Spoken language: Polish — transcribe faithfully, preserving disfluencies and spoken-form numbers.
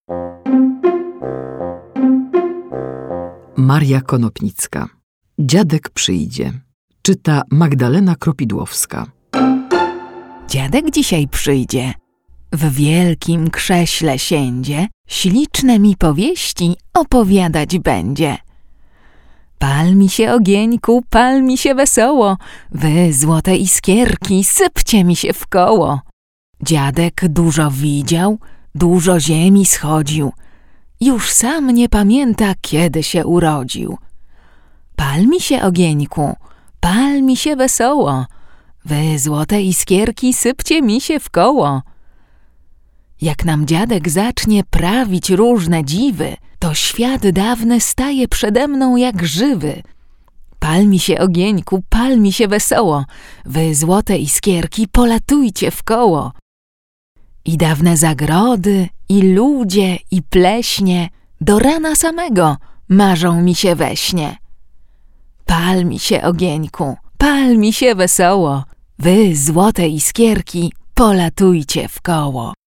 Maria Konopnicka. Dziadek przyjdzie. Czyta Magdalena Kropidłowska. Dziadek dzisiaj przyjdzie. W wielkim krześle siędzie, śliczne mi powieści opowiadać będzie. Pal mi się ogieńku, pal mi się wesoło, wy złote iskierki sypcie mi się w koło. Dziadek dużo widział, dużo ziemi schodził, już sam nie pamięta, kiedy się urodził. Pal mi się ogieńku, pal mi się wesoło, wy złote iskierki sypcie mi się w koło. Jak nam dziadek zacznie prawić różne dziwy, to świat dawny staje przede mną jak żywy. Pal mi się ogieńku, pal mi się wesoło, wy złote iskierki polatujcie w koło. I dawne zagrody, i ludzie, i pleśnie do rana samego marzą mi się we śnie. Pal mi się ogieńku, pal mi się wesoło, wy złote iskierki polatujcie w koło.